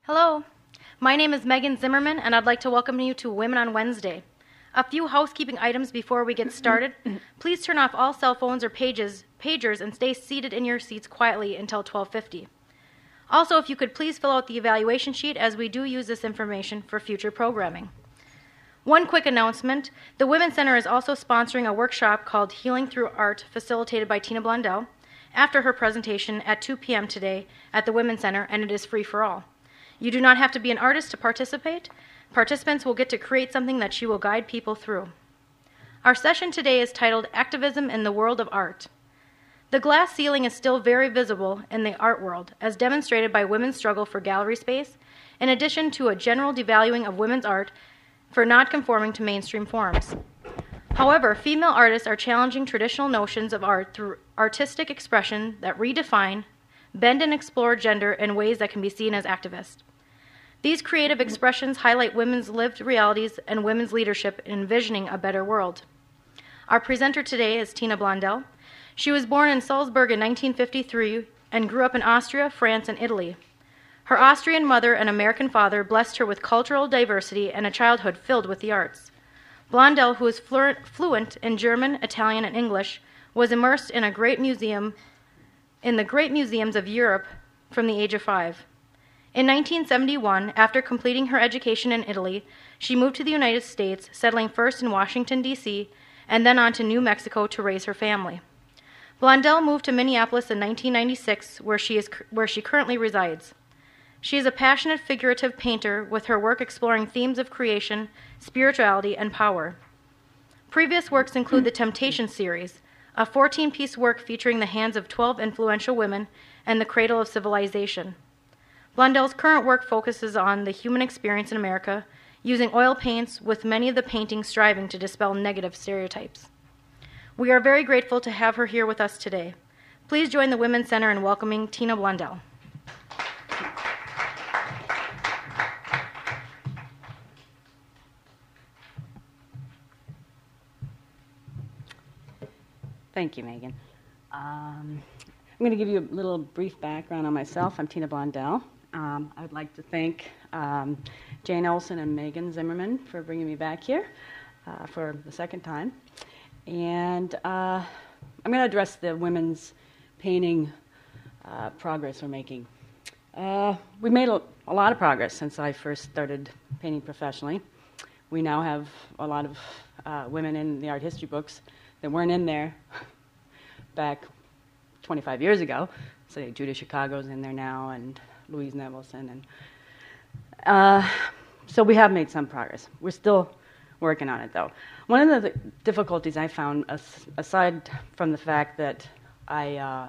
Hello, my name is Megan Zimmerman, and I'd like to welcome you to Women on Wednesday. A few housekeeping items before we get started. Please turn off all cell phones or pagers and stay seated in your seats quietly until 12:50. Also, if you could please fill out the evaluation sheet, as we do use this information for future programming. One quick announcement, the Women's Center is also sponsoring a workshop called Healing Through Art, facilitated by Tina Blondell, after her presentation at 2 p.m. today at the Women's Center, and it is free for all. You do not have to be an artist to participate. Participants will get to create something that she will guide people through. Our session today is titled Activism in the World of Art. The glass ceiling is still very visible in the art world, as demonstrated by women's struggle for gallery space, in addition to a general devaluing of women's art for not conforming to mainstream forms. However, female artists are challenging traditional notions of art through artistic expression that redefine, bend, and explore gender in ways that can be seen as activist. These creative expressions highlight women's lived realities and women's leadership in envisioning a better world. Our presenter today is Tina Blondell. She was born in Salzburg in 1953 and grew up in Austria, France, and Italy. Her Austrian mother and American father blessed her with cultural diversity and a childhood filled with the arts. Blondell, who is fluent in German, Italian, and English, was immersed in the great museums of Europe from the age of 5. In 1971, after completing her education in Italy, she moved to the United States, settling first in Washington, D.C., and then on to New Mexico to raise her family. Blondell moved to Minneapolis in 1996, where she currently resides. She is a passionate figurative painter, with her work exploring themes of creation, spirituality, and power. Previous works include the Temptation series, a 14-piece work featuring the hands of 12 influential women and the cradle of civilization. Blondell's current work focuses on the human experience in America, using oil paints, with many of the paintings striving to dispel negative stereotypes. We are very grateful to have her here with us today. Please join the Women's Center in welcoming Tina Blondell. Thank you, Megan. I'm going to give you a little brief background on myself. I'm Tina Blondell. I would like to thank Jane Olson and Megan Zimmerman for bringing me back here for the second time. And I'm going to address the women's painting progress we're making. We made a lot of progress since I first started painting professionally. We now have a lot of women in the art history books that weren't in there back 25 years ago. So Judy Chicago's in there now, and Louise Nevelson, and so we have made some progress. We're still working on it, though. One of the difficulties I found, aside from the fact that I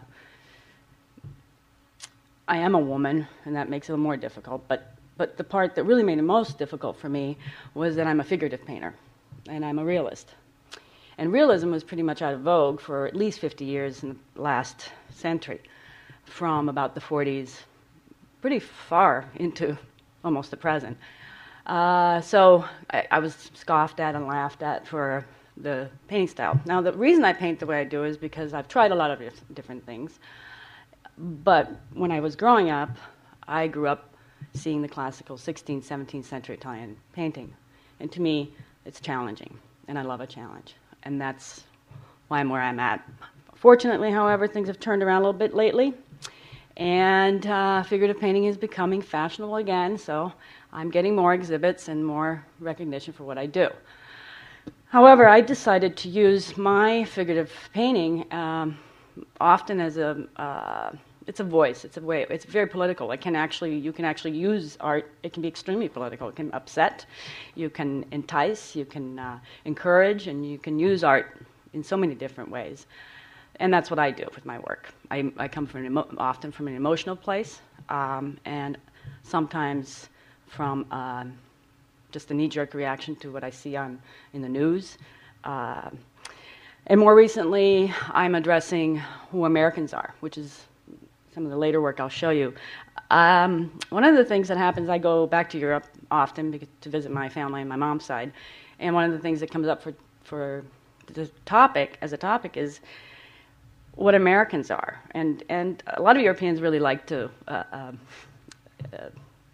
am a woman, and that makes it a little more difficult, but the part that really made it most difficult for me was that I'm a figurative painter, and I'm a realist. And realism was pretty much out of vogue for at least 50 years in the last century, from about the 40s pretty far into almost the present. So I was scoffed at and laughed at for the painting style. Now, the reason I paint the way I do is because I've tried a lot of different things. But when I was growing up, I grew up seeing the classical 16th, 17th century Italian painting. And to me, it's challenging, and I love a challenge. And that's why I'm where I'm at. Fortunately, however, things have turned around a little bit lately. And figurative painting is becoming fashionable again, so I'm getting more exhibits and more recognition for what I do. However, I decided to use my figurative painting often as it's a voice, it's a way, it's very political. You can actually use art, it can be extremely political. It can upset, you can entice, you can encourage, and you can use art in so many different ways. And that's what I do with my work. I come from often from an emotional place, and sometimes from just a knee-jerk reaction to what I see in the news. And more recently, I'm addressing who Americans are, which is some of the later work I'll show you. One of the things that happens, I go back to Europe often to visit my family on my mom's side, and one of the things that comes up for the topic is what Americans are, and a lot of Europeans really like to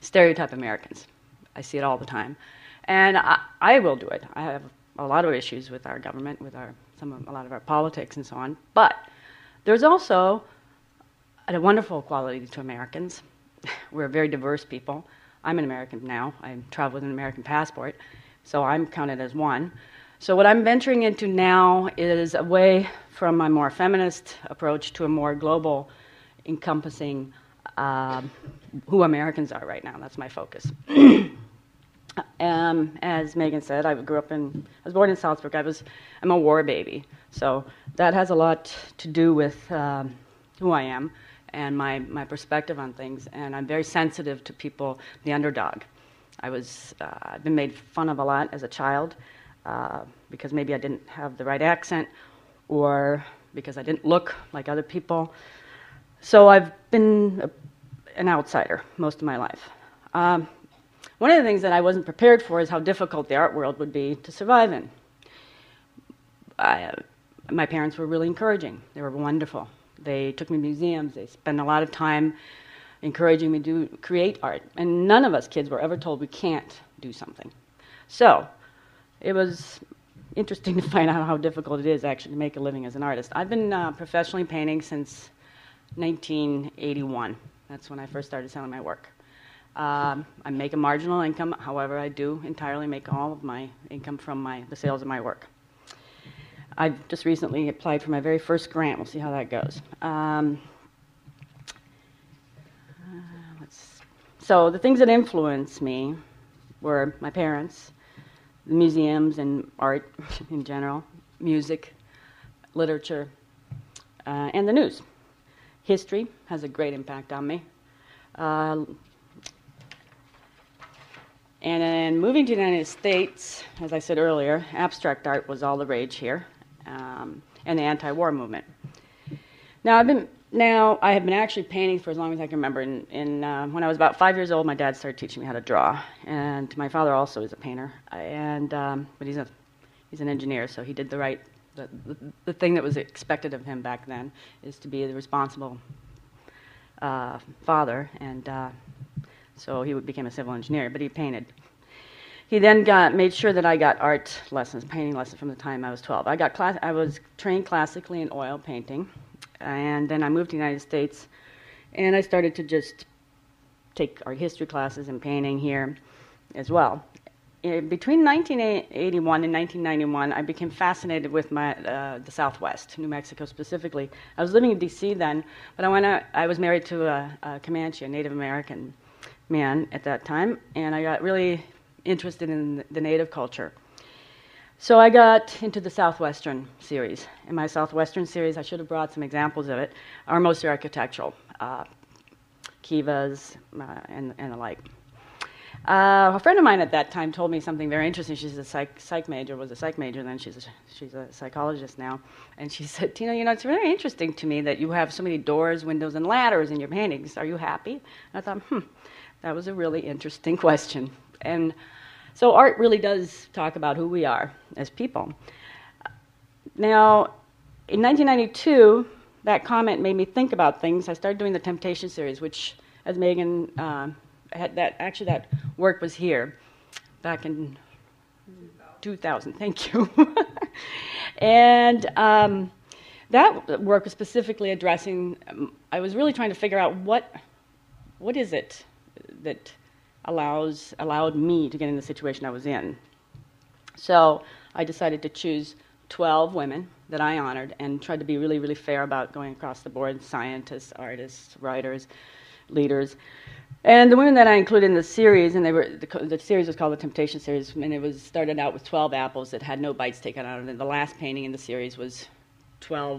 stereotype Americans. I see it all the time. And I will do it. I have a lot of issues with our government, with a lot of our politics and so on. But there's also a wonderful quality to Americans. We're a very diverse people. I'm an American now. I travel with an American passport, so I'm counted as one. So what I'm venturing into now is away from my more feminist approach to a more global, encompassing who Americans are right now. That's my focus. As Megan said, I was born in Salzburg. I'm a war baby, so that has a lot to do with who I am and my perspective on things. And I'm very sensitive to people, the underdog. I've been made fun of a lot as a child because maybe I didn't have the right accent or because I didn't look like other people. So I've been an outsider most of my life. One of the things that I wasn't prepared for is how difficult the art world would be to survive in. My parents were really encouraging. They were wonderful. They took me to museums. They spent a lot of time encouraging me to create art. And none of us kids were ever told we can't do something. So it was interesting to find out how difficult it is actually to make a living as an artist. I've been professionally painting since 1981. That's when I first started selling my work. I make a marginal income. However, I do entirely make all of my income from the sales of my work. I've just recently applied for my very first grant. We'll see how that goes. So the things that influenced me were my parents, the museums and art in general, music, literature, and the news. History has a great impact on me. And then moving to the United States, as I said earlier, abstract art was all the rage here, and the anti-war movement. Now I have been actually painting for as long as I can remember. When I was about 5 years old, my dad started teaching me how to draw, and my father also is a painter, but he's an engineer, so he did the thing that was expected of him back then is to be the responsible father, and so he became a civil engineer, but he painted. He then made sure that I got art lessons, painting lessons from the time I was 12. I was trained classically in oil painting, and then I moved to the United States, and I started to just take art history classes and painting here as well. Between 1981 and 1991, I became fascinated with the Southwest, New Mexico specifically. I was living in D.C. then, but I was married to a Comanche, a Native American man at that time, and I got really interested in the Native culture. So I got into the Southwestern series. In my Southwestern series, I should have brought some examples of it, are mostly architectural, kivas and the like. A friend of mine at that time told me something very interesting. She's a psych major, was a psych major then, she's a psychologist now. And she said, Tina, it's very interesting to me that you have so many doors, windows, and ladders in your paintings. Are you happy? And I thought, that was a really interesting question. And so art really does talk about who we are as people. Now, in 1992, that comment made me think about things. I started doing the Temptation series, which, as Megan that work was here back in 2000. Thank you. And that work was specifically addressing. I was really trying to figure out what is it that allowed me to get in the situation I was in. So I decided to choose 12 women that I honored and tried to be really, really fair about going across the board: scientists, artists, writers, leaders. And the women that I included in the series, and the series was called the Temptation series, and it started out with 12 apples that had no bites taken out of it. The last painting in the series was 12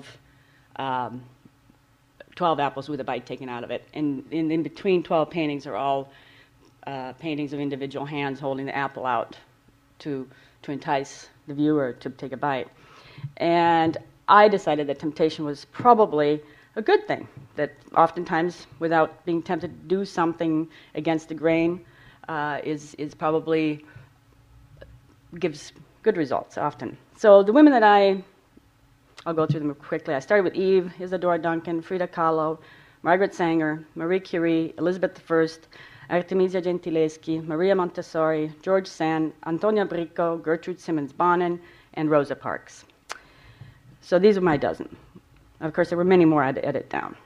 apples with a bite taken out of it. And in between 12 paintings are all paintings of individual hands holding the apple out to entice the viewer to take a bite. And I decided that temptation was probably a good thing, that oftentimes, without being tempted to do something against the grain, is probably gives good results often. So the women that I'll go through them quickly. I started with Eve, Isadora Duncan, Frida Kahlo, Margaret Sanger, Marie Curie, Elizabeth I, Artemisia Gentileschi, Maria Montessori, George Sand, Antonia Bricco, Gertrude Simmons-Bonin, and Rosa Parks. So these are my dozen. Of course, there were many more I had to edit down.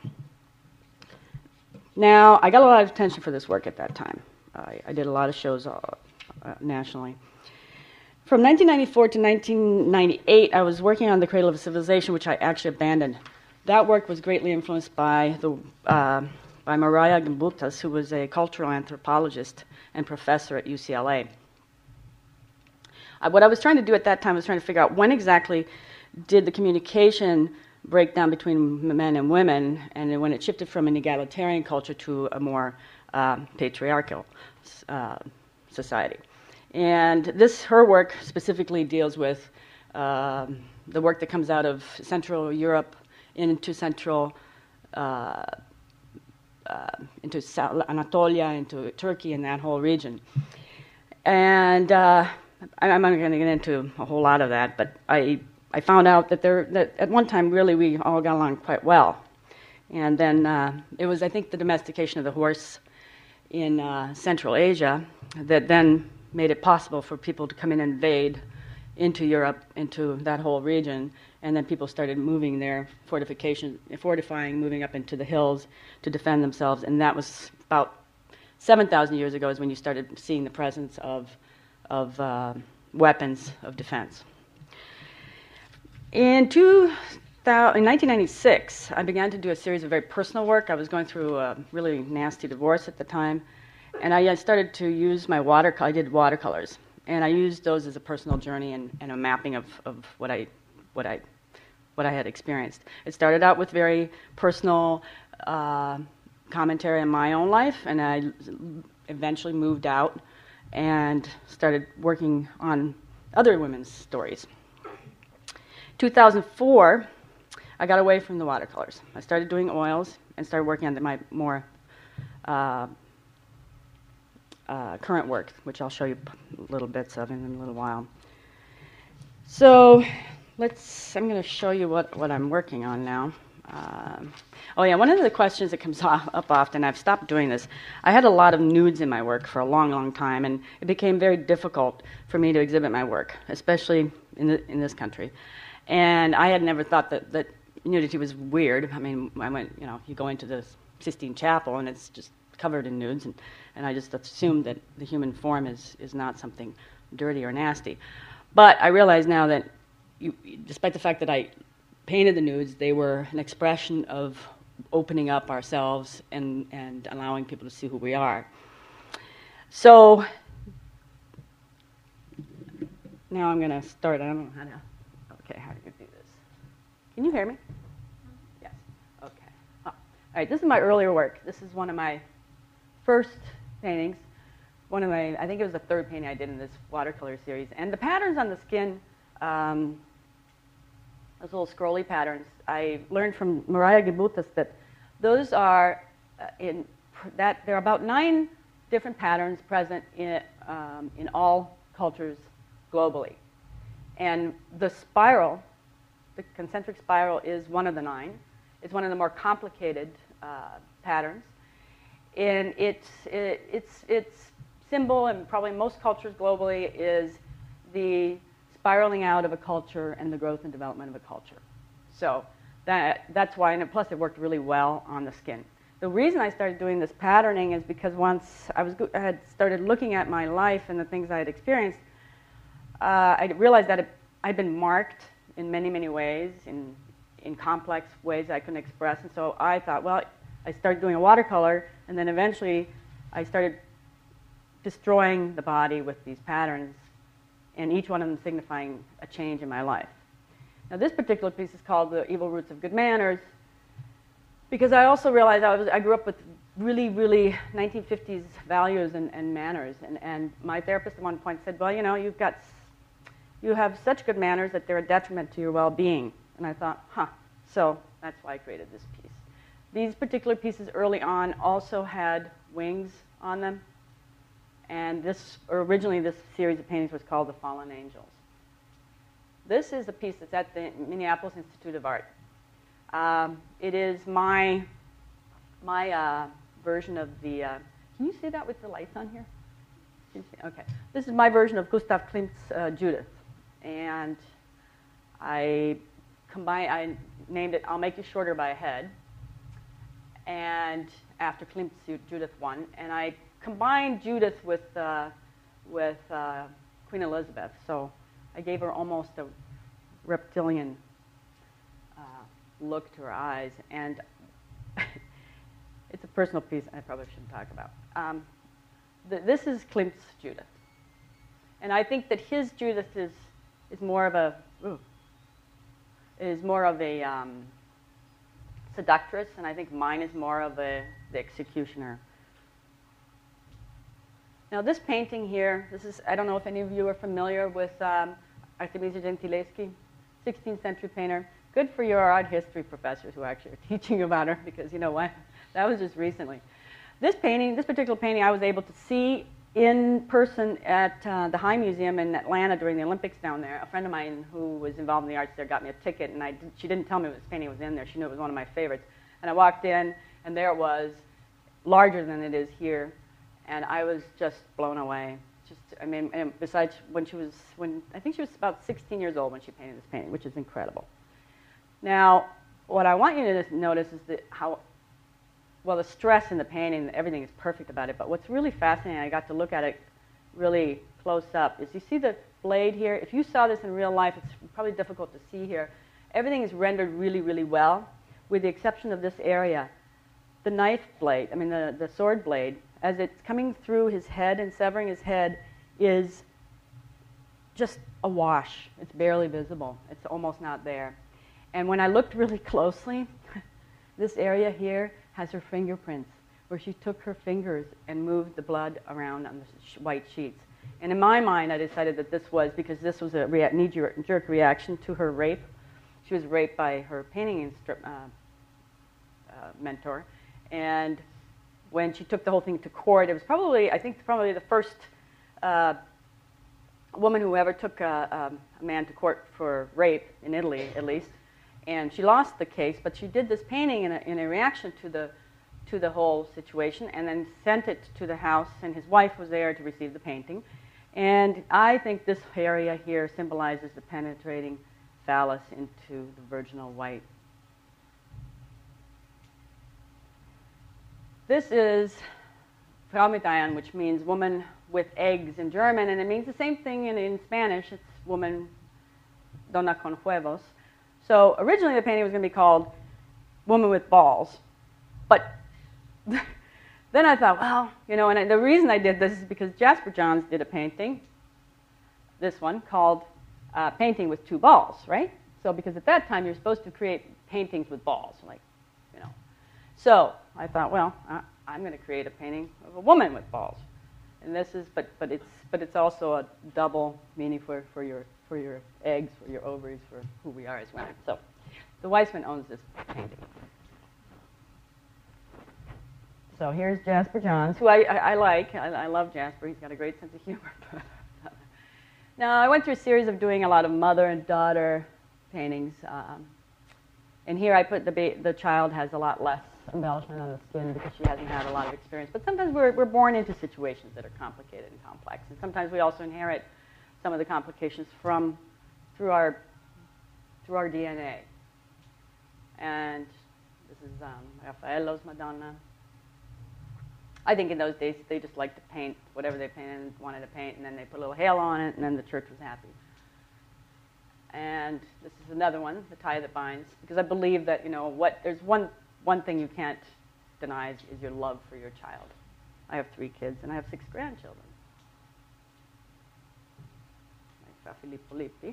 Now, I got a lot of attention for this work at that time. I did a lot of shows nationally. From 1994 to 1998, I was working on The Cradle of Civilization, which I actually abandoned. That work was greatly influenced by Mariah Gimbutas, who was a cultural anthropologist and professor at UCLA. What I was trying to do at that time was trying to figure out when exactly did the communication break down between men and women, and when it shifted from an egalitarian culture to a more patriarchal society. And her work specifically deals with the work that comes out of Central Europe into into Anatolia, into Turkey, and that whole region. And I'm not going to get into a whole lot of that, but I found out that at one time, really, we all got along quite well. And then it was, I think, the domestication of the horse in Central Asia that then made it possible for people to come in and invade into Europe, into that whole region, and then people started moving their fortifying, moving up into the hills to defend themselves, and that was about 7,000 years ago is when you started seeing the presence of weapons of defense. In 1996, I began to do a series of very personal work. I was going through a really nasty divorce at the time, and I started to use I did watercolors, and I used those as a personal journey and a mapping of what I had experienced. It started out with very personal commentary on my own life, and I eventually moved out and started working on other women's stories. 2004, I got away from the watercolors. I started doing oils and started working on my more current work, which I'll show you little bits of in a little while. So I'm going to show you what I'm working on now. One of the questions that comes up often, I've stopped doing this. I had a lot of nudes in my work for a long, long time, and it became very difficult for me to exhibit my work, especially in this country. And I had never thought that nudity was weird. I mean, you go into the Sistine Chapel, and it's just covered in nudes, and I just assumed that the human form is not something dirty or nasty. But I realize now that despite the fact that I painted the nudes, they were an expression of opening up ourselves and allowing people to see who we are. So now I'm going to start. I don't know how to. Okay, how do you do this? Can you hear me? Yes. Okay. All right. This is my earlier work. This is one of my first paintings. I think it was the third painting I did in this watercolor series. And the patterns on the skin, those little scrolly patterns, I learned from Mariah Gimbutas that those are there are about 9 different patterns present in all cultures globally. And the concentric spiral, is one of the 9. It's one of the more complicated patterns. And its symbol, and probably most cultures globally, is the spiraling out of a culture and the growth and development of a culture. So that's why, and plus it worked really well on the skin. The reason I started doing this patterning is because once I had started looking at my life and the things I had experienced, I realized that I'd been marked in many, many ways, in complex ways I couldn't express. And so I thought, well, I started doing a watercolor, and then eventually I started destroying the body with these patterns, and each one of them signifying a change in my life. Now, this particular piece is called The Evil Roots of Good Manners, because I also realized I grew up with really, really 1950s values and manners. And my therapist at one point said, well, you have such good manners that they're a detriment to your well-being. And I thought, so that's why I created this piece. These particular pieces early on also had wings on them. And originally this series of paintings was called The Fallen Angels. This is a piece that's at the Minneapolis Institute of Art. It is my version of the Can you see that with the lights on here? Okay. This is my version of Gustav Klimt's Judith. And I named it I'll Make You Shorter by a Head, and after Klimt's Judith 1. And I combined Judith with Queen Elizabeth. So I gave her almost a reptilian look to her eyes. And it's a personal piece I probably shouldn't talk about. This is Klimt's Judith. And I think that his Judith is more of a seductress, and I think mine is more of the executioner. Now this painting here, I don't know if any of you are familiar with Artemisia Gentileschi, 16th century painter. Good for your art history professors who actually are teaching about her, because you know what? That was just recently. This particular painting, I was able to see in person at the High Museum in Atlanta during the Olympics down there. A friend of mine who was involved in the arts there got me a ticket, and she didn't tell me this painting was in there. She knew it was one of my favorites. And I walked in, and there it was, larger than it is here, and I was just blown away. And besides, I think she was about 16 years old when she painted this painting, which is incredible. Now, what I want you to notice is the stress in the painting, everything is perfect about it, but what's really fascinating, I got to look at it really close up, is you see the blade here? If you saw this in real life, it's probably difficult to see here. Everything is rendered really, really well, with the exception of this area. The knife blade, the sword blade, as it's coming through his head and severing his head, is just awash. It's barely visible. It's almost not there. And when I looked really closely, this area here has her fingerprints, where she took her fingers and moved the blood around on the white sheets. And in my mind, I decided that this was a knee-jerk reaction to her rape. She was raped by her painting mentor. And when she took the whole thing to court, it was probably the first woman who ever took a man to court for rape, in Italy at least. And she lost the case, but she did this painting in a reaction to the whole situation, and then sent it to the house, and his wife was there to receive the painting. And I think this area here symbolizes the penetrating phallus into the virginal white. This is Fraumedayan, which means woman with eggs in German, and it means the same thing in Spanish. It's woman, dona con huevos. So originally the painting was going to be called Woman with Balls. But then I thought, well, and the reason I did this is because Jasper Johns did a painting, this one, called Painting with Two Balls, right? So because at that time you're supposed to create paintings with balls, So I thought, well, I'm going to create a painting of a woman with balls. And this is, but it's also a double meaning for your eggs, for your ovaries, for who we are as women. So the Weissman owns this painting. So here's Jasper Johns, who I like. I love Jasper. He's got a great sense of humor. Now, I went through a series of doing a lot of mother and daughter paintings. And here I put the child has a lot less embellishment on the skin because she hasn't had a lot of experience. But sometimes we're born into situations that are complicated and complex. And sometimes we also inherit some of the complications through our DNA. And this is Raffaello's Madonna. I think in those days they just liked to paint whatever they wanted to paint, and then they put a little halo on it, and then the church was happy. And this is another one, The Tie That Binds, because I believe that there's one thing you can't deny is your love for your child. I have 3 kids, and I have 6 grandchildren. Like Filippo Lippi.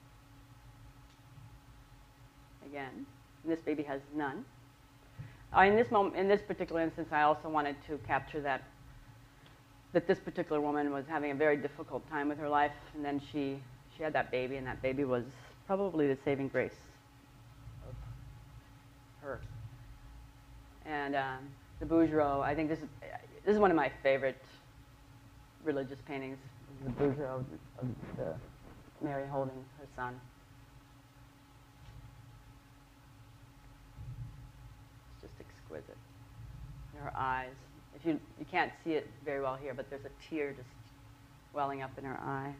Again, and this baby has none. In this particular instance, I also wanted to capture that this particular woman was having a very difficult time with her life, and then she had that baby, and that baby was probably the saving grace of her. And the Bouguereau, I think this is one of my favorite religious paintings, the Bouguereau of the Mary holding her son. It's just exquisite. Her eyes. If you can't see it very well here, but there's a tear just welling up in her eye.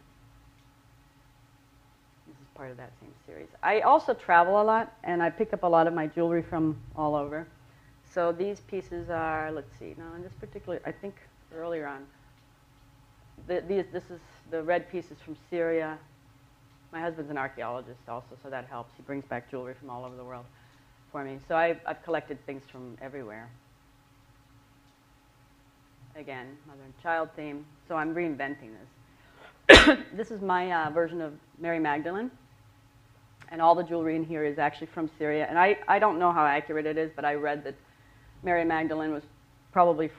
This is part of that same series. I also travel a lot, and I pick up a lot of my jewelry from all over. So these pieces are, let's see, now in this particular, I think earlier on, this is the red pieces from Syria. My husband's an archaeologist also, so that helps. He brings back jewelry from all over the world for me. So I've collected things from everywhere. Again, mother and child theme. So I'm reinventing this. This is my version of Mary Magdalene. And all the jewelry in here is actually from Syria. And I don't know how accurate it is, but I read that Mary Magdalene was probably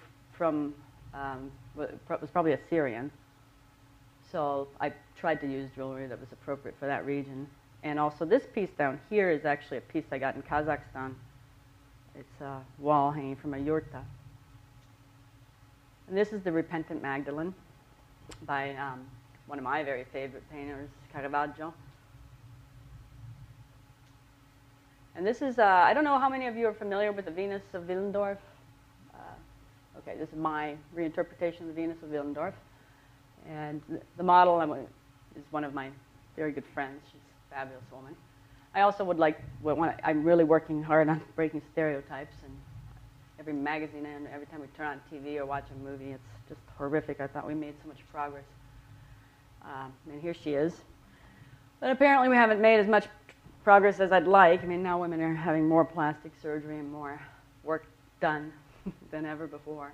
was probably Assyrian. So I tried to use jewelry that was appropriate for that region. And also this piece down here is actually a piece I got in Kazakhstan. It's a wall hanging from a yurta. And this is the Repentant Magdalene by one of my very favorite painters, Caravaggio. And this is, I don't know how many of you are familiar with the Venus of Willendorf. Okay, this is my reinterpretation of the Venus of Willendorf. And the model is one of my very good friends. She's a fabulous woman. I also would like, I'm really working hard on breaking stereotypes. And every magazine and every time we turn on TV or watch a movie, it's just horrific. I thought we made so much progress. And here she is. But apparently we haven't made as much progress as I'd like. I mean, now women are having more plastic surgery and more work done than ever before.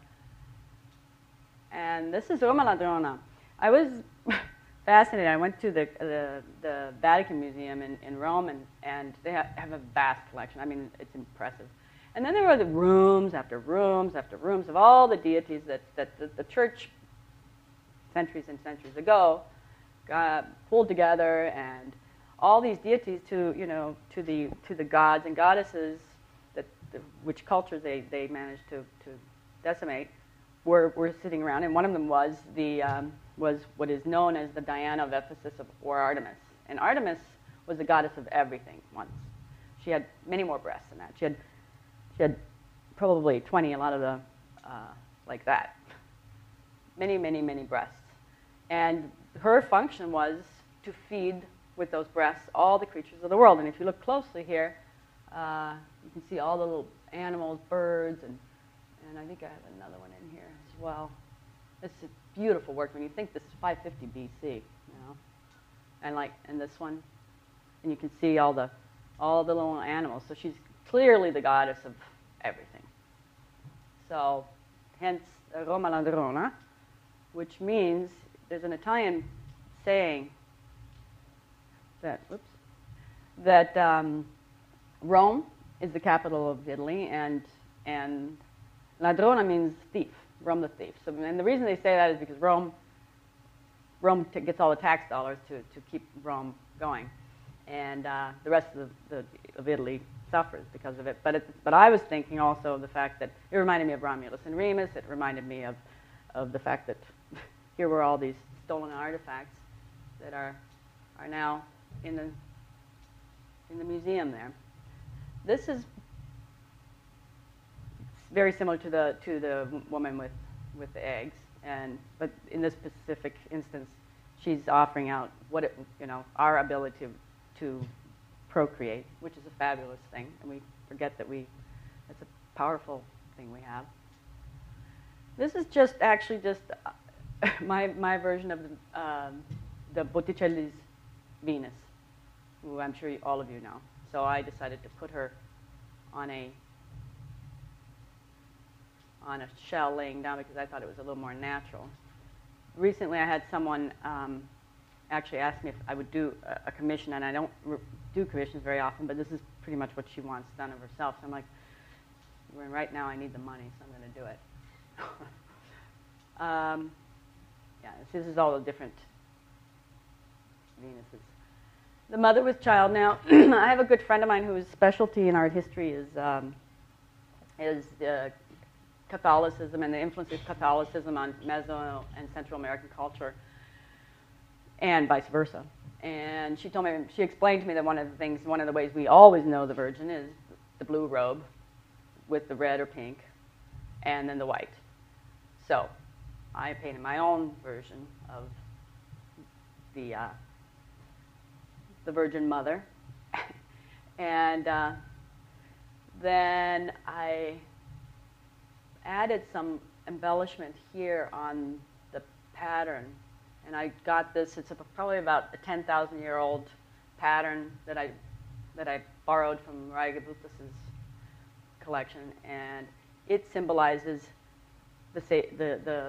And this is Roma Ladrona. I was fascinated. I went to the Vatican Museum in Rome, and they have a vast collection. I mean, it's impressive. And then there were the rooms after rooms after rooms of all the deities that the church centuries and centuries ago pulled together, and all these deities to the gods and goddesses which cultures they managed to decimate were sitting around, and one of them was what is known as the Diana of Ephesus or Artemis. And Artemis was the goddess of everything once. She had many more breasts than that. She had probably 20, a lot of the like that. Many, many, many breasts. And her function was to feed with those breasts all the creatures of the world. And if you look closely here, you can see all the little animals, birds, and I think I have another one in here as well. It's a beautiful work. When you think this is 550 BC, you know, and this one, and you can see all the little animals. So she's clearly the goddess of everything. So, hence Roma Ladrona, which means there's an Italian saying that Rome is the capital of Italy, and Ladrona means thief, Rome the thief. So, and the reason they say that is because Rome gets all the tax dollars to keep Rome going, and the rest of Italy suffers because of it. But I was thinking also of the fact that it reminded me of Romulus and Remus. It reminded me of the fact that here were all these stolen artifacts that are now in the museum there. This is very similar to the woman with the eggs, but in this specific instance, she's offering out our ability to procreate, which is a fabulous thing, and we forget that it's a powerful thing we have. This is actually just my version of the Botticelli's Venus, who I'm sure all of you know. So I decided to put her on a shell laying down because I thought it was a little more natural. Recently I had someone actually ask me if I would do a commission, and I don't do commissions very often, but this is pretty much what she wants done of herself. So I'm like, right now I need the money, so I'm going to do it. Yeah, this is all the different Venuses. The mother with child. Now, I have a good friend of mine whose specialty in art history is Catholicism and the influence of Catholicism on Meso and Central American culture, and vice versa. And she explained to me that one of the ways we always know the Virgin is the blue robe with the red or pink, and then the white. So I painted my own version of the Virgin Mother. And then I added some embellishment here on the pattern. And I got this, it's probably about a 10,000-year-old pattern that I borrowed from Mariah Gaboutas' collection. And it symbolizes the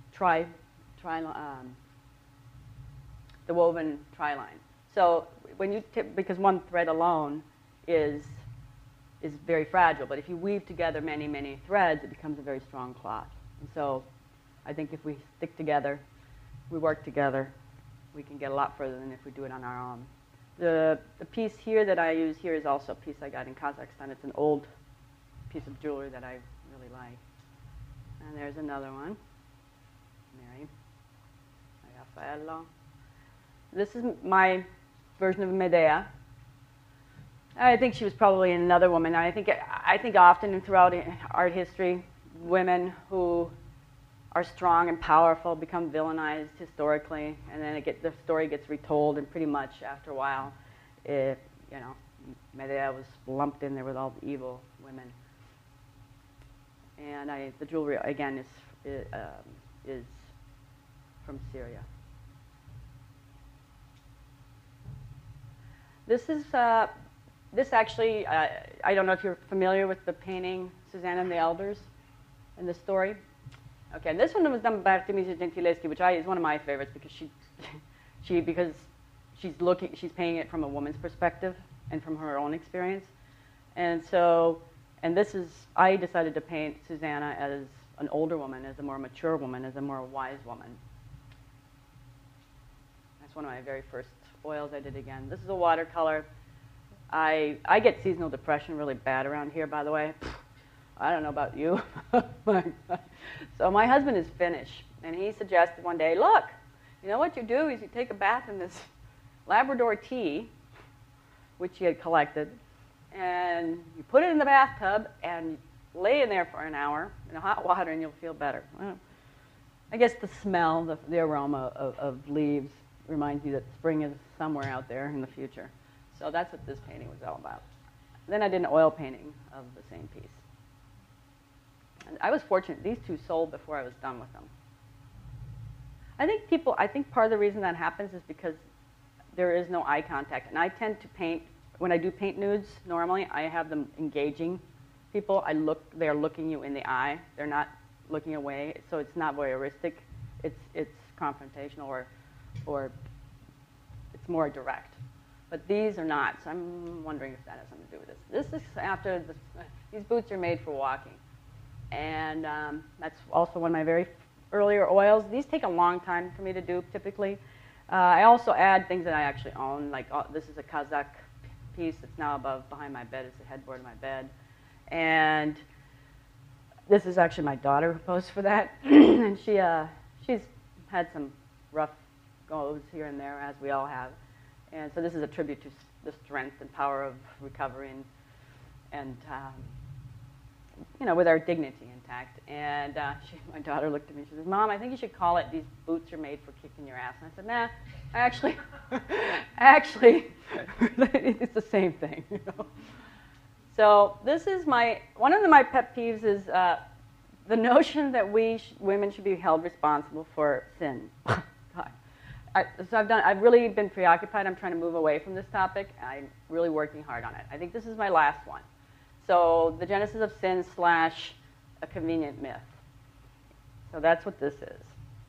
woven tri-line. So when you because one thread alone is very fragile, but if you weave together many, many threads, it becomes a very strong cloth. And so I think if we stick together, we work together, we can get a lot further than if we do it on our own. The piece here that I use here is also a piece I got in Kazakhstan. It's an old piece of jewelry that I really like. And there's another one, Mary Raffaello. This is my version of Medea. I think she was probably another woman. I think often and throughout art history, women who are strong and powerful become villainized historically, and then the story gets retold, and pretty much after a while, Medea was lumped in there with all the evil women. And the jewelry again is from Syria. This actually, I don't know if you're familiar with the painting Susanna and the Elders in the story. Okay, and this one was done by Artemisia Gentileschi, which is one of my favorites because she's painting it from a woman's perspective and from her own experience. And I decided to paint Susanna as an older woman, as a more mature woman, as a more wise woman. That's one of my very first oils I did again. This is a watercolor. I get seasonal depression really bad around here, by the way. I don't know about you. So my husband is Finnish, and he suggested one day, look, you know what you do is you take a bath in this Labrador tea, which he had collected, and you put it in the bathtub and lay in there for an hour in hot water and you'll feel better. Well, I guess the smell, the aroma of leaves reminds you that spring is somewhere out there in the future. So that's what this painting was all about. Then I did an oil painting of the same piece. And I was fortunate. These two sold before I was done with them. I think part of the reason that happens is because there is no eye contact. And I tend to paint, when I do paint nudes, normally I have them engaging people. They're looking you in the eye. They're not looking away. So it's not voyeuristic. It's confrontational or it's more direct. But these are not. So I'm wondering if that has something to do with this. This is after these boots are made for walking. And that's also one of my very earlier oils. These take a long time for me to do, typically. I also add things that I actually own, like this is a Kazakh piece that's now behind my bed. It's the headboard of my bed. And this is actually my daughter who posed for that. And she's had some rough goes here and there, as we all have. And so this is a tribute to the strength and power of recovery and with our dignity intact. And my daughter looked at me and she says, Mom, I think you should call it These Boots Are Made for Kicking Your Ass. And I said, nah, actually, it's the same thing. So this is one of my pet peeves is the notion that women should be held responsible for sin. I've really been preoccupied. I'm trying to move away from this topic. I'm really working hard on it. I think this is my last one. So the genesis of sin / a convenient myth. So that's what this is.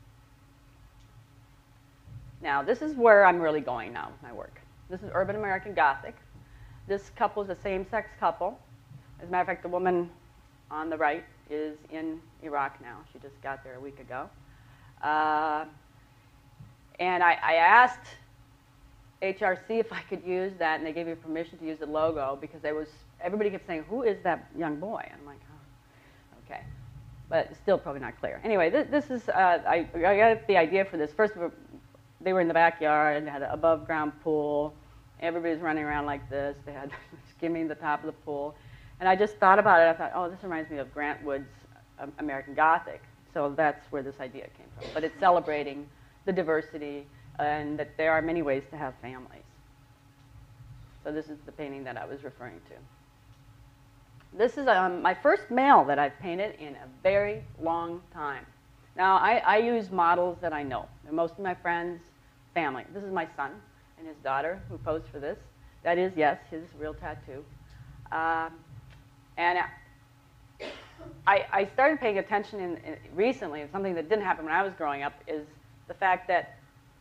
Now, this is where I'm really going now with my work. This is Urban American Gothic. This couple is a same-sex couple. As a matter of fact, the woman on the right is in Iraq now. She just got there a week ago. And I asked HRC if I could use that, and they gave me permission to use the logo because everybody kept saying, who is that young boy? And I'm like, oh, okay. But it's still probably not clear. Anyway, this is, I got the idea for this. First of all, they were in the backyard, and they had an above-ground pool. Everybody's running around like this. They had skimming the top of the pool. And I just thought about it. I thought, oh, this reminds me of Grant Wood's American Gothic. So that's where this idea came from. But it's celebrating the diversity and that there are many ways to have families. So this is the painting that I was referring to. This is my first male that I've painted in a very long time. Now, I use models that I know. They're most of my friends, family. This is my son and his daughter who posed for this. That is, yes, his real tattoo. And I started paying attention recently, and something that didn't happen when I was growing up, is the fact that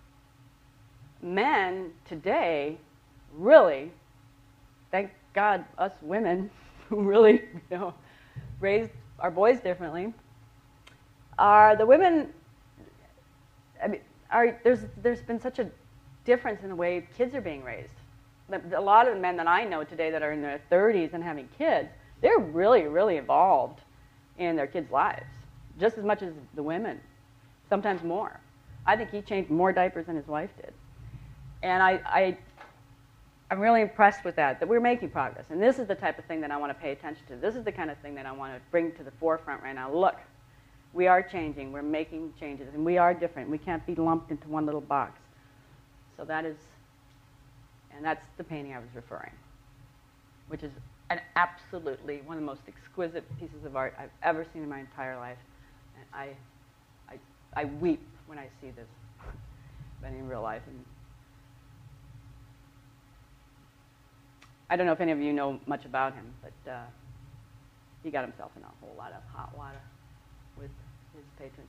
men today really, thank God, us women who really, raised our boys differently, are the women. I mean, there's been such a difference in the way kids are being raised. A lot of the men that I know today that are in their 30s and having kids, they're really, really involved in their kids' lives, just as much as the women, sometimes more. I think he changed more diapers than his wife did. And I'm really impressed with that we're making progress. And this is the type of thing that I want to pay attention to. This is the kind of thing that I want to bring to the forefront right now. Look, we are changing. We're making changes. And we are different. We can't be lumped into one little box. So that's the painting I was referring, which is absolutely one of the most exquisite pieces of art I've ever seen in my entire life. And I weep when I see this, but in real life. And I don't know if any of you know much about him, but he got himself in a whole lot of hot water with his patrons.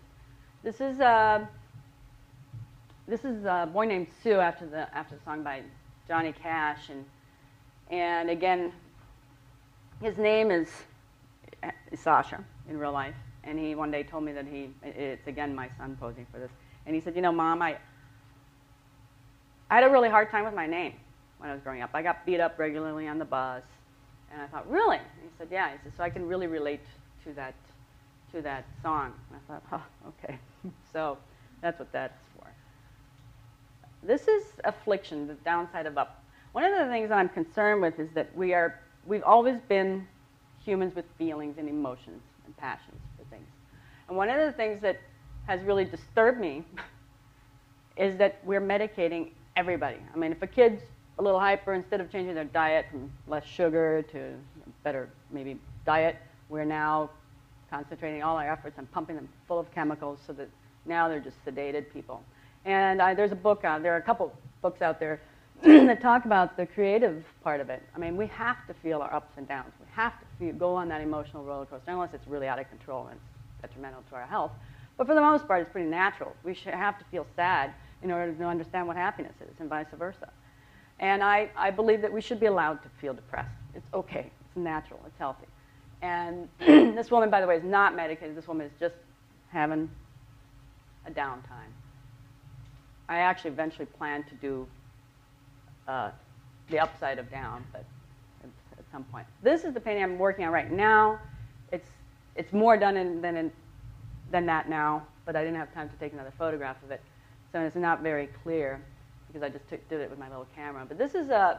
This is a boy named Sue after the song by Johnny Cash, and again, his name is Sasha in real life. And he one day told me that it's again my son posing for this, and he said, Mom, I had a really hard time with my name when I was growing up. I got beat up regularly on the bus, and I thought, really? And he said, yeah. He said, so I can really relate to that song. And I thought, oh, okay. So that's what that's for. This is affliction, the downside of up. One of the things that I'm concerned with is that we've always been humans with feelings and emotions and passions for things. And one of the things that has really disturbed me is that we're medicating everybody. I mean, if a kid's a little hyper, instead of changing their diet from less sugar to better maybe diet, we're now concentrating all our efforts on pumping them full of chemicals so that now they're just sedated people. And there's a book out there, a couple books out there that talk about the creative part of it. I mean, we have to feel our ups and downs. We have to go on that emotional roller coaster, unless it's really out of control and it's detrimental to our health. But for the most part, it's pretty natural. We should have to feel sad in order to understand what happiness is, and vice versa. And I believe that we should be allowed to feel depressed. It's okay. It's natural. It's healthy. And this woman, by the way, is not medicated. This woman is just having a downtime. I actually eventually planned to do the upside of down, but at some point. This is the painting I'm working on right now. It's more done than that now, but I didn't have time to take another photograph of it, so it's not very clear because I just did it with my little camera. But this is a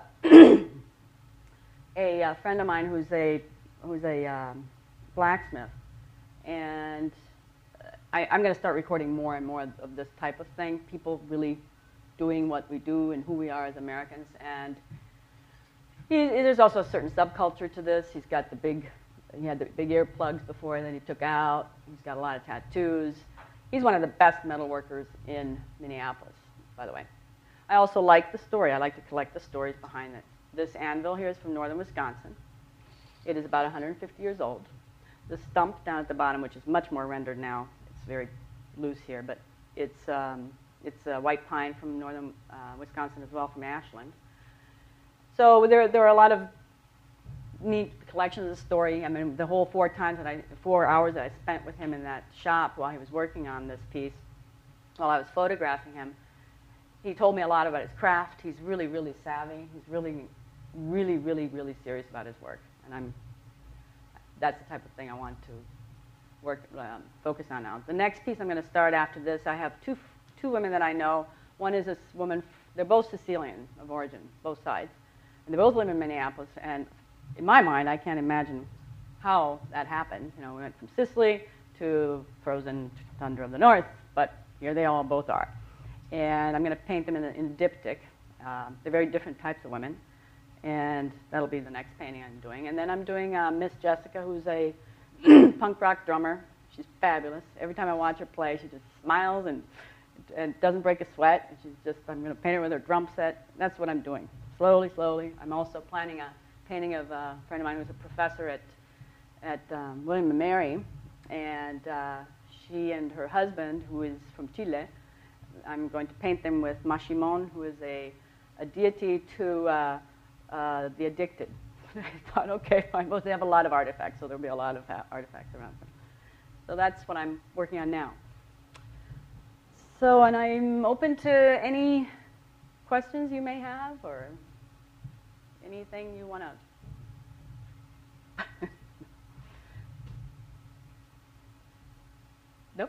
friend of mine who's a blacksmith, and I'm going to start recording more and more of this type of thing. People really doing what we do and who we are as Americans. And there's also a certain subculture to this. He had the big earplugs before, and then he took out. He's got a lot of tattoos. He's one of the best metal workers in Minneapolis, by the way. I also like the story. I like to collect the stories behind it. This anvil here is from northern Wisconsin. It is about 150 years old. The stump down at the bottom, which is much more rendered now, it's very loose here, but it's white pine from northern Wisconsin as well, from Ashland. So there are a lot of neat collections of the story. I mean, the whole 4 hours that I spent with him in that shop while he was working on this piece, while I was photographing him, he told me a lot about his craft. He's really, really savvy. He's really, really, really, really serious about his work. And that's the type of thing I want to focus on now. The next piece I'm going to start after this, I have two women that I know. One is this woman. They're both Sicilian of origin, both sides. And they both live in Minneapolis. And in my mind, I can't imagine how that happened. We went from Sicily to frozen tundra of the north, but here they all both are. And I'm going to paint them in diptych. They're very different types of women, and that'll be the next painting I'm doing. And then I'm doing Miss Jessica, who's a punk rock drummer. She's fabulous. Every time I watch her play, she just smiles and doesn't break a sweat. And she's just, I'm going to paint her with her drum set. That's what I'm doing, slowly, slowly. I'm also planning a painting of a friend of mine who's a professor at William and Mary, and she and her husband, who is from Chile, I'm going to paint them with Mashimon, who is a deity to the addicted. I thought, okay, fine. Well, they have a lot of artifacts, so there'll be a lot of artifacts around them. So that's what I'm working on now. So, and I'm open to any questions you may have, or anything you want to. Nope.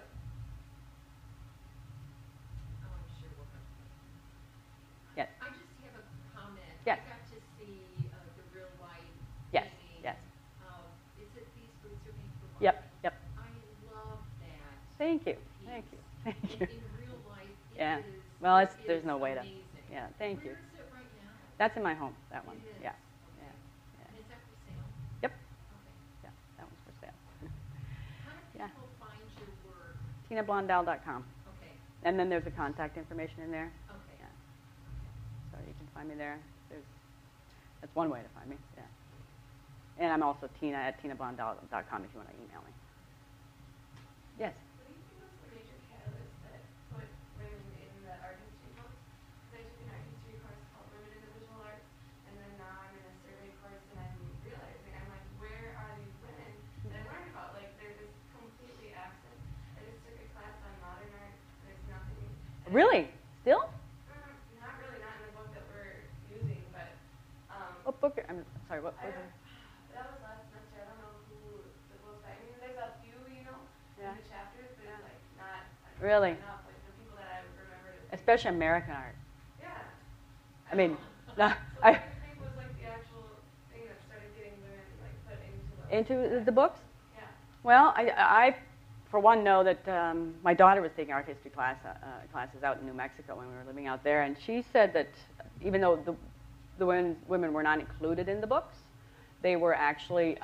Sure we'll have. Yes. I just have a comment. Yes. I got to see the real life Yes. painting. Yes. Is it These Boots Are Made for Life? Yep. Yep. I love that. Thank you. piece. Thank you. Thank In, you. in real life, it Yeah. is, Well, it there's is no way to. amazing. Yeah. Thank you. Where is it right now? That's in my home. That one. It is. Yeah. Okay. Yeah. And is that for sale? Yep. Okay. Yeah. That one's for sale. How do Yeah. people find your work? TinaBlondell.com. Okay. And then there's the contact information in there. Okay. Yeah. So you can find me there. That's one way to find me. Yeah. And I'm also Tina@TinaBlondell.com if you want to email me. Yes. What do you think was the major catalyst that put women in the art history books? Because I took an art history course called Women in the Visual Arts, and then now I'm in a survey course, and I'm realizing, I'm like, where are these women that I learned about? Like, they're just completely absent. I just took a class on modern art, and there's nothing. Really? Still? Not really, not in the book that we're using, but What book? I'm sorry. What book? that was last semester. I don't know who the book's by. I mean, there's a few, in Yeah. the chapters, but it's like not Really? enough. Like the people that I remember. Especially American art. Yeah. I mean, So I what do you think was like the actual thing that started getting women like put into the into the books. Yeah. Well, I for one, know that my daughter was taking art history classes out in New Mexico when we were living out there, and she said that even though the women were not included in the books, they were actually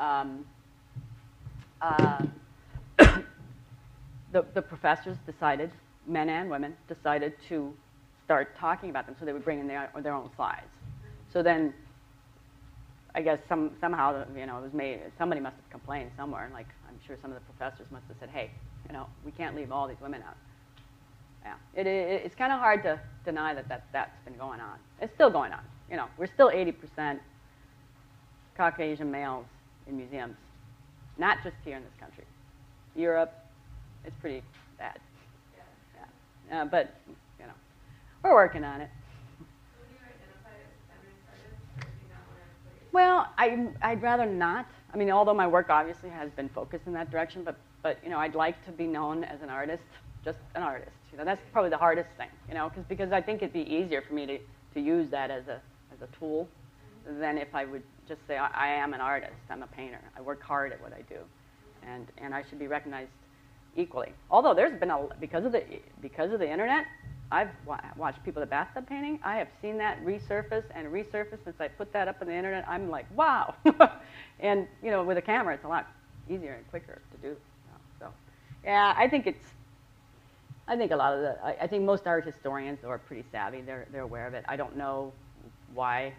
the professors decided, men and women, decided to start talking about them, so they would bring in their own slides. So then, I guess somehow, it was made. Somebody must have complained somewhere, and like I'm sure some of the professors must have said, "Hey, we can't leave all these women out." Yeah, it's kind of hard to deny that's been going on. It's still going on. We're still 80% Caucasian males in museums, not just here in this country. Europe, it's pretty bad. Yeah, but we're working on it. Would you identify as a feminist artist, or do you not want to put Well, I'd rather not. I mean, although my work obviously has been focused in that direction, but I'd like to be known as an artist, just an artist. That's probably the hardest thing, because I think it'd be easier for me to use that as a tool than if I would just say I am an artist, I'm a painter, I work hard at what I do, and I should be recognized equally. Although there's been because of the internet, I've watched people at bathtub painting. I have seen that resurface since I put that up on the internet. I'm like, wow. And with a camera, it's a lot easier and quicker to do. So, yeah, I think a lot of I think most art historians are pretty savvy. They're aware of it. I don't know why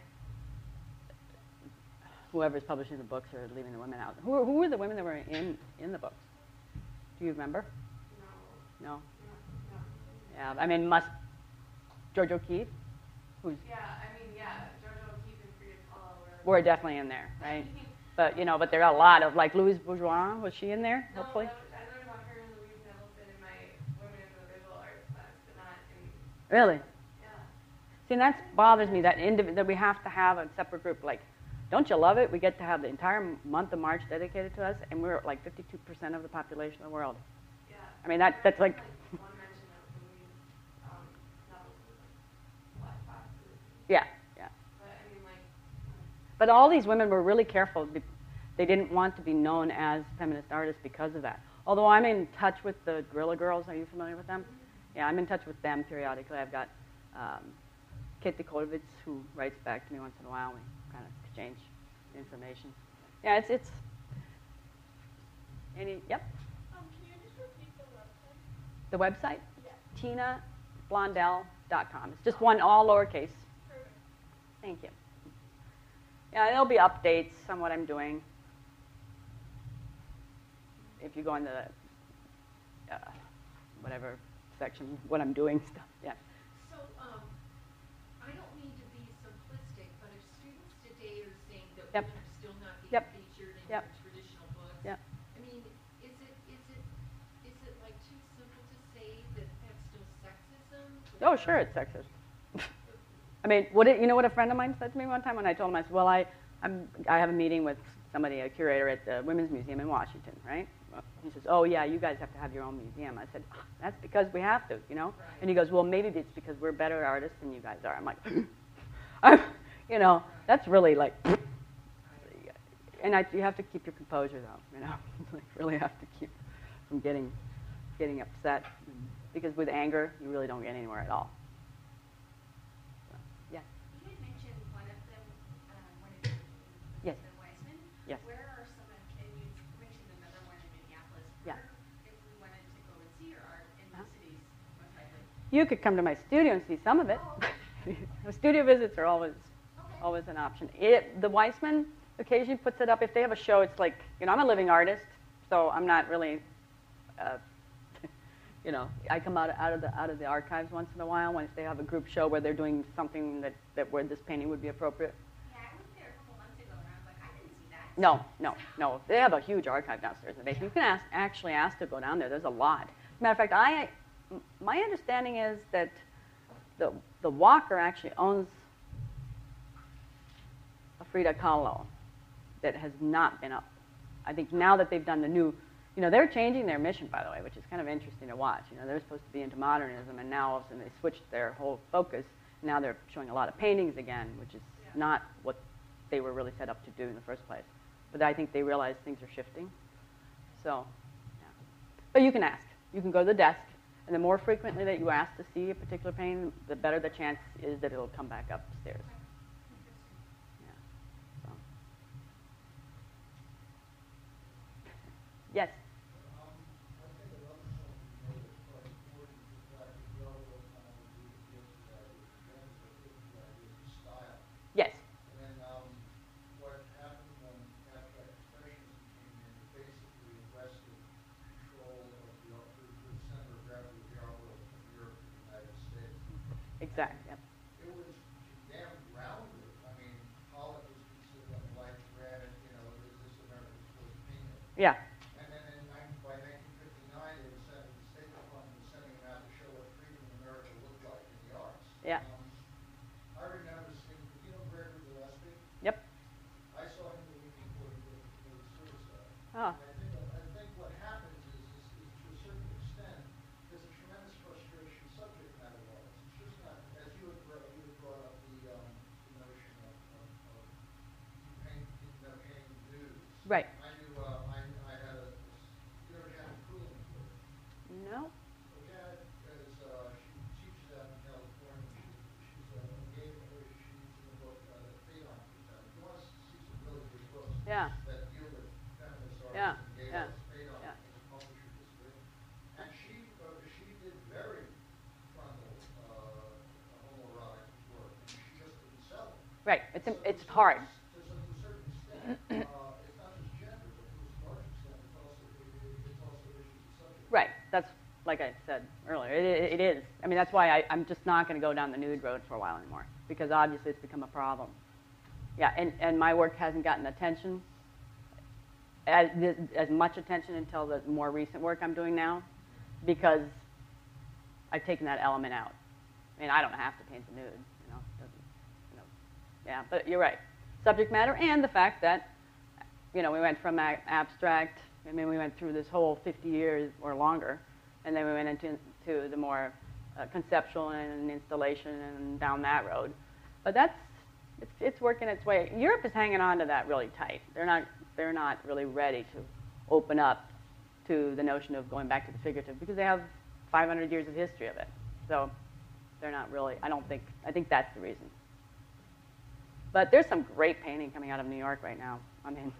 whoever's publishing the books are leaving the women out. Who were the women that were in the books? Do you remember? No. Yeah, I mean, George O'Keeffe, who's Yeah, George O'Keeffe and Frida Kahlo were definitely in there, right? But but there are a lot of Louise Bourgeois. Was she in there? No, Hopefully. I learned about her and Louise Nevelson in my Women in the Visual Arts class, but not in. Really? Yeah. See, and that bothers me that we have to have a separate group. Like, don't you love it? We get to have the entire month of March dedicated to us, and we're like 52% of the population of the world. Yeah. I mean, that's like. One mention of Louise Nevelson, Black Boxes. Yeah. But I mean, But all these women were really careful. They didn't want to be known as feminist artists because of that. Although I'm in touch with the Guerrilla Girls. Are you familiar with them? Yeah, I'm in touch with them periodically. I've got Kit Kolovitz, who writes back to me once in a while. We kind of exchange information. Yeah, it's any, yep. Can you just repeat the website? The website? Yeah. TinaBlondell.com. It's just one, all lowercase. Perfect. Thank you. Yeah, there'll be updates on what I'm doing. If you go into the whatever section, what I'm doing stuff. Yeah. So, I don't mean to be simplistic, but if students today are saying that Yep. women are still not being Yep. featured in Yep. your traditional books, Yep. I mean, is it like too simple to say that that's still sexism? Oh, sure, it's sexist. I mean, you know what a friend of mine said to me one time when I told him, I said, well, I have a meeting with somebody, a curator at the Women's Museum in Washington, right? He says, oh, yeah, you guys have to have your own museum. I said, that's because we have to, you know? Right. And he goes, well, maybe it's because we're better artists than you guys are. I'm like, you know, that's really like, and you have to keep your composure, though, you know? Like, really have to keep from getting upset. Because with anger, you really don't get anywhere at all. So, yeah. You had mentioned one of them, one of Yes. the Weissman. Yes. Where are some of, and you mentioned another one in Minneapolis. Yeah. Where, if we wanted to go and see your art in the cities, most likely? You could come to my studio and see some of it. The studio visits are always an option. The Weissman occasionally puts it up. If they have a show, it's like, you know, I'm a living artist, so I'm not really, you know, I come out of the archives once in a while when they have a group show where they're doing something that where this painting would be appropriate. Yeah, I was there a couple months ago, and I was like, I didn't see that. No. They have a huge archive downstairs in the basement. You can actually ask to go down there. There's a lot. As a matter of fact, my understanding is that the Walker actually owns a Frida Kahlo that has not been up. I think now that they've done the new, you know, they're changing their mission, by the way, which is kind of interesting to watch. You know, they're supposed to be into modernism, and now all of a sudden they switched their whole focus. Now they're showing a lot of paintings again, which is not what they were really set up to do in the first place. But I think they realize things are shifting. So, yeah. But you can ask. You can go to the desk, and the more frequently that you ask to see a particular painting, the better the chance is that it'll come back upstairs. Yeah. So. Yes. Yes. And then what happened when abstract expressionism came in, it basically wrested control of the center of gravity of the art world from Europe to the United States. Exactly. Yep. It was damn grounded. I mean, Pollock was considered on the light thread, and, you know, is this America's first painter? Yeah. And then by 1959, they decided the State Department was sending him out to show what freedom in America looked like in the arts. Yeah. I remember seeing, you know, Gregory Gillespie? Yep. I saw him the week before he committed suicide. Oh. And I think what happens is to a certain extent, there's a tremendous frustration subject matter wise. It's just not, as you had brought up the notion of painting nudes. Right. I knew, I had you ever had a cooling for No. Kat she teaches out in California. She's a gay, she's in the book that Phaedon puts out. If you want to see some really good books Yeah. that deal with feminist artists Yeah. and gay Yeah. artists, Phaedon Yeah. is a publisher this week. And she did very frontal homoerotic work, and she just didn't sell it. Right. So It's hard. To a certain extent, it's not just gender, but to a large extent, it's also issues of subject. Right. That's like I said earlier. It is. I mean, that's why I'm just not going to go down the nude road for a while anymore, because obviously it's become a problem. Yeah, and my work hasn't gotten attention, as much attention until the more recent work I'm doing now, because I've taken that element out. I mean, I don't have to paint the nude, you know. Yeah, but you're right. Subject matter and the fact that, you know, we went from abstract. I mean, we went through this whole 50 years or longer, and then we went into the more conceptual and installation and down that road. But it's working its way. Europe is hanging on to that really tight. They're not really ready to open up to the notion of going back to the figurative because they have 500 years of history of it. So they're not really, I think that's the reason. But there's some great painting coming out of New York right now. I mean,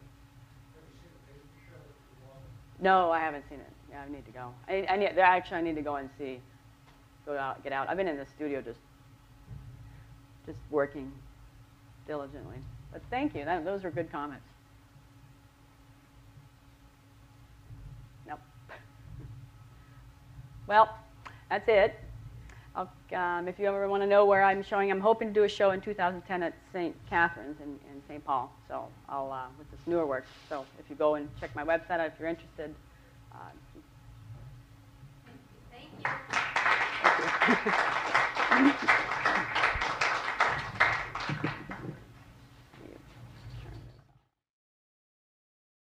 no, I haven't seen it. Yeah, I need to go. I need to go and see. Get out. I've been in the studio just working diligently. But thank you. Those are good comments. Nope. Well, that's it. If you ever want to know where I'm showing, I'm hoping to do a show in 2010 at St. Catherine's in St. Paul. So I'll with this newer work. So if you go and check my website if you're interested. Thank you. Thank you.